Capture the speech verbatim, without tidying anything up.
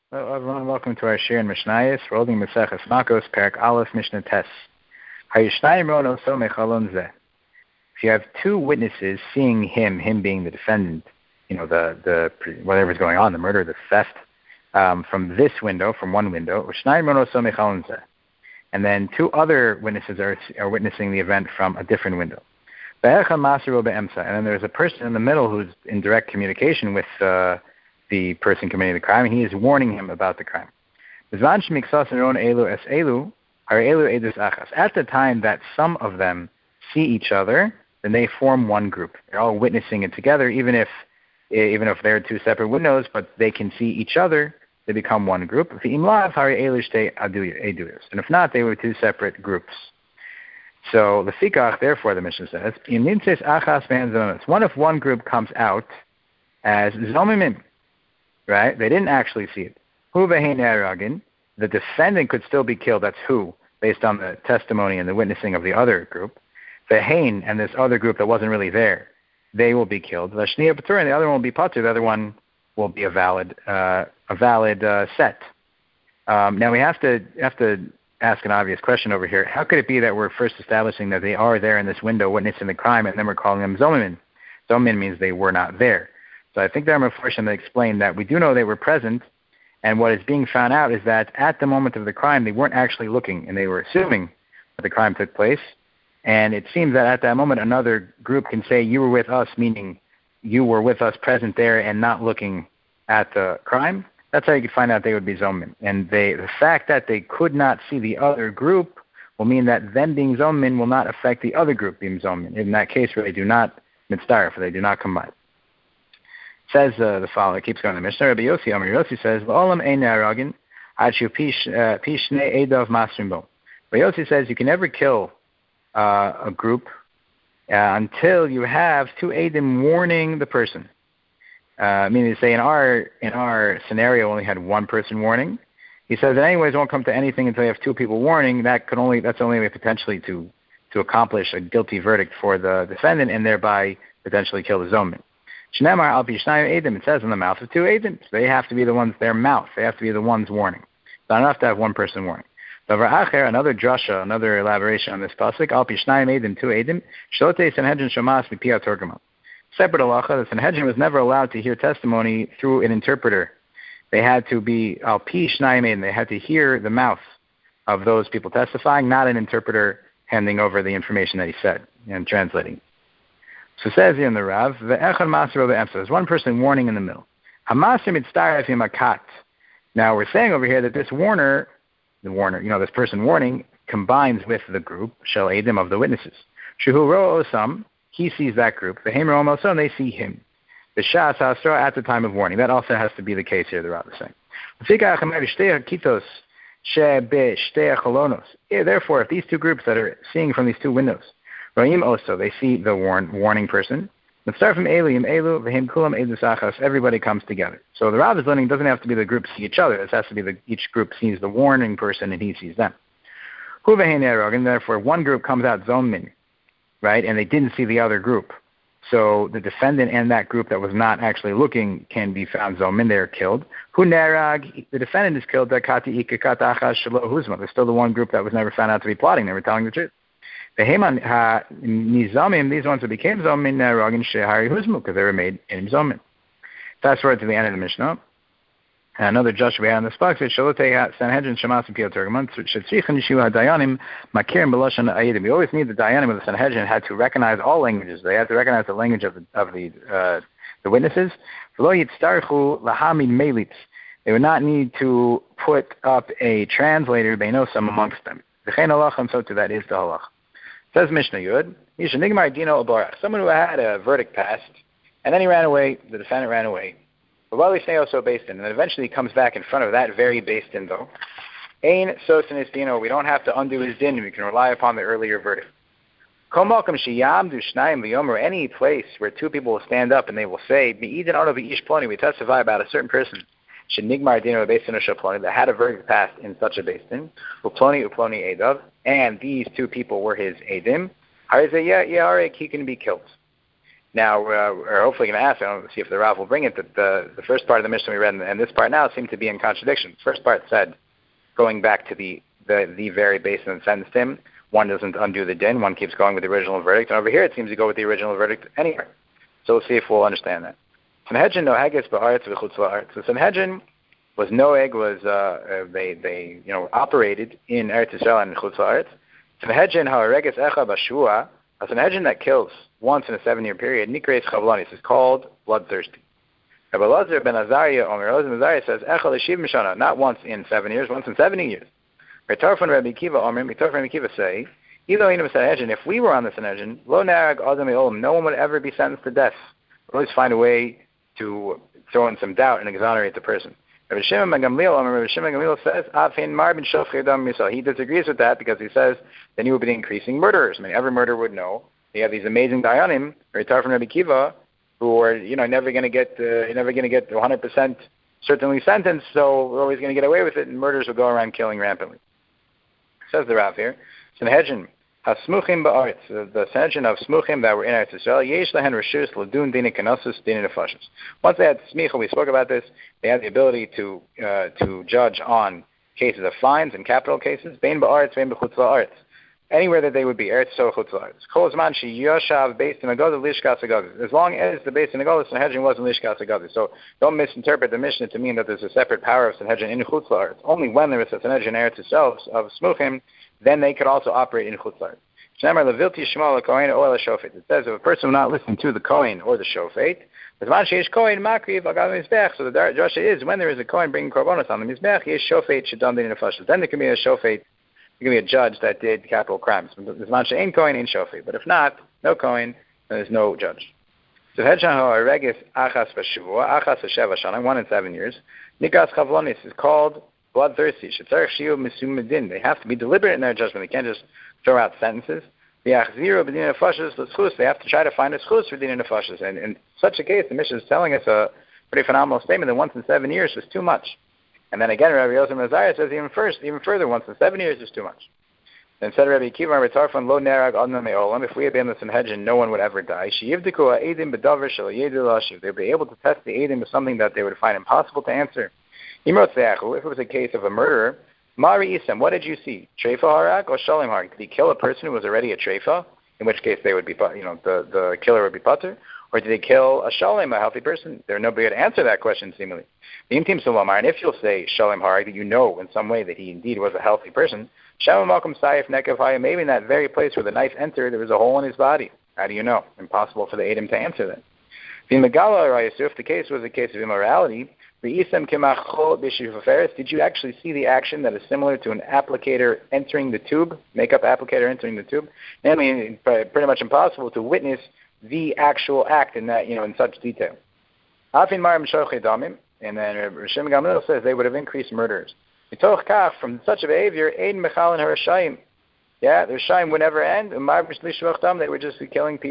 Hello, everyone. Welcome to our Shir and Mishnayos. We're holding Maseches Makos, Perak Aleph, Mishnah Tes. If you have two witnesses seeing him, him being the defendant, you know, the the whatever's going on, the murder, the theft, um, from this window, from one window, and then two other witnesses are are witnessing the event from a different window. And then there's a person in the middle who's in direct communication with uh, the person committing the crime, and he is warning him about the crime. At the time that some of them see each other, then they form one group. They're all witnessing it together, even if even if they're two separate windows, but they can see each other, they become one group. And if not, they were two separate groups. So the fikach, therefore, the Mishnah says, one if one group comes out as zomimim, right? They didn't actually see it. The defendant could still be killed. That's who, based on the testimony and the witnessing of the other group. The hain and this other group that wasn't really there, they will be killed. The shniya patur, and the other one will be patur. The other one will be a valid, uh, a valid uh, set. Um, now we have to have to ask an obvious question over here. How could it be that we're first establishing that they are there in this window witnessing the crime, and then we're calling them zomimin? Zomimin means they were not there. So I think there are Mefarshim that explain that we do know they were present, and what is being found out is that at the moment of the crime, they weren't actually looking, and they were assuming that the crime took place. And it seems that at that moment, another group can say, you were with us, meaning you were with us present there and not looking at the crime. That's how you could find out they would be zomin. And they, the fact that they could not see the other group will mean that them being zomin will not affect the other group being zomin. In that case, where they do not mitzdaref, they do not combine. Says uh, the following, it keeps going in the Mishnah. Rabbi Yossi, Amar Yossi says, "L'olam ein ne'aragin ad shu pishnei edav masrim bo." Rabbi Yossi says you can never kill uh, a group uh, until you have two edim warning the person. Uh, meaning to say, in our in our scenario, we only had one person warning. He says that anyways, it won't come to anything until you have two people warning. That could only that's only a way potentially to to accomplish a guilty verdict for the defendant and thereby potentially kill the zomin. Shnemar al pishnayim edim. It says in the mouth of two edim. So they have to be the ones, their mouth. They have to be the ones warning. It's not enough to have one person warning. Davar acher, another drasha, another elaboration on this pasuk. Al pishnayim edim, two edim. Shlote sanhedrin shomas mipia torgama. Separate halacha, the sanhedrin was never allowed to hear testimony through an interpreter. They had to be al pishnayim edim. They had to hear the mouth of those people testifying, not an interpreter handing over the information that he said and translating. So it says here in the Rav, the echad masir be'emsa. There's one person warning in the middle. Hamasir mitzdaref im akat. Now we're saying over here that this warner, the warner, you know, this person warning combines with the group shel edim of the witnesses. Shehu ro osam, he sees that group. The hemer omosam, they see him. The shas hasra at the time of warning. That also has to be the case here. The Rav is saying. Therefore, if these two groups that are seeing from these two windows. Also, they see the warn, warning person. Everybody comes together. So the Rav is learning doesn't have to be the group see each other. It has to be the each group sees the warning person and he sees them. And therefore, one group comes out zomin, right, and they didn't see the other group. So the defendant and that group that was not actually looking can be found zomin. They are killed. The defendant is killed. There's still the one group that was never found out to be plotting. They were telling the truth. The Heman Nizamim, these ones that became Zomin, Ragin Shehari Huzmu, because they were made in Zomin. Fast forward to the end of the Mishnah. Another Joshua we had on the spot said, Shalote Sanhedrin Shamas and Piyot Tergamon, Shetzrichan Yeshua Dayanim, Makirim Beloshan Ayedim. We always need the Dayanim of the Sanhedrin had to recognize all languages. They had to recognize the language of the, of the, uh, the witnesses. V'lo Yitztarchu Lahamid Melitz. They would not need to put up a translator, Beinosam, amongst them. V'chein halacham, so to that is the halach. Says Mishnah Yud, someone who had a verdict passed, and then he ran away, the defendant ran away. But while he's also based in, and then eventually he comes back in front of that very based in, though. Ain sosin his dino, we don't have to undo his din, we can rely upon the earlier verdict. Any place where two people will stand up and they will say, we testify about a certain person. That had a verdict passed in such a basin, uploni uploni edav, and these two people were his edim. He can be killed. Now, uh, we're hopefully going to ask, I don't know, see if the Rav will bring it, that the, the first part of the Mishnah we read and, and this part now seem to be in contradiction. The first part said, going back to the, the, the very basis and sentenced him, one doesn't undo the din, one keeps going with the original verdict, and over here it seems to go with the original verdict anywhere. So we'll see if we'll understand that. Sanhedrin nohages ba'aretz v'chutz la'aretz. So Sanhedrin was noeg, was, uh, they, they, you know, operated in Eretz Yisrael and chutz la'aretz. Sanhedrin ha'areges echa b'shua, a Sanhedrin that kills once in a seven-year period, nikreis chavlanis, is called bloodthirsty. Rabbi Elazar ben Azariah, Omer Elazar ben Azariah says, echa l'shiv mishana, not once in seven years, once in seventy years. Tarfon Rabbi Kiva Omer, Tarfon Rabbi Kiva say, if we were on the Sanhedrin, lo narag adam e'olam, no one would ever be sentenced to death. We'll always find a way to throw in some doubt and exonerate the person. Rabbi Shimon ben Gamliel, Rabbi Shimon ben Gamliel says, Afin mar ben shofchei dam misal. He disagrees with that because he says then you would be increasing murderers. I mean, every murderer would know. You have these amazing dayanim, Tarfon Rabbi Kiva, who are, you know, never going to get, uh, you're never going to get one hundred percent certainly sentenced, so we're always going to get away with it, and murderers will go around killing rampantly. Says the Rav here, Sanhedrin hasmuchim ba'aretz, the Sanhedrin of smuchim that were in Eretz Yisrael, yesh lahen reshus l'dun dina kenosus dina nefashos. Once they had smicha, we spoke about this, they had the ability to uh, to judge on cases of fines and capital cases, bein ba'aretz, bein b'chutz la'aretz, anywhere that they would be, Eretz Yisrael, chutz la'aretz. Kol zman she yoshav based in Agoda lishkas Agoda. As long as the base in Agoda, Sanhedrin was in lishkas Agoda. So don't misinterpret the Mishnah to mean that there's a separate power of Sanhedrin in chutz la'aretz. Only when there is a Sanhedrin in Eretz Yisrael of smuchim, then they could also operate in chutz la'aretz. It says if a person will not listen to the Kohen or the Shofet, so the drasha is when there is a Kohen bringing korbanos on the Mizbech, he is Shofet shedam din nefashos. Then there can be a Shofet, there can be a judge that did capital crimes. But if not, no Kohen, then there's no judge. So one in seven years, Nikas Chavlonis is called bloodthirsty. They have to be deliberate in their judgment. They can't just throw out sentences. They have to try to find a schus for din nefashos. And in such a case, the Mishnah is telling us a pretty phenomenal statement that once in seven years was too much. And then again, Rabbi Yosef Mazariah says even first, even further, once in seven years is too much. Then said Rabbi Kiva, lo nerag adam me'olam, if we had been in the Sanhedrin, no one would ever die. They'd be able to test the edim with something that they would find impossible to answer. If it was a case of a murderer, Mari Isam, what did you see? Treifa harak or shalim harak? Did he kill a person who was already a treifa? In which case they would be, you know, the, the killer would be pater. Or did he kill a shalim, a healthy person? There nobody to answer that question, seemingly. And if you'll say shalim harak, that you know in some way that he indeed was a healthy person, maybe in that very place where the knife entered, there was a hole in his body. How do you know? Impossible for the Edom to answer that. If the case was a case of immorality, did you actually see the action that is similar to an applicator entering the tube, makeup applicator entering the tube? I mean, pretty much impossible to witness the actual act in that, you know, in such detail. And then Rishon Gamliel says they would have increased murders. From such a behavior, yeah, the Rishayim would never end. They would just be killing people.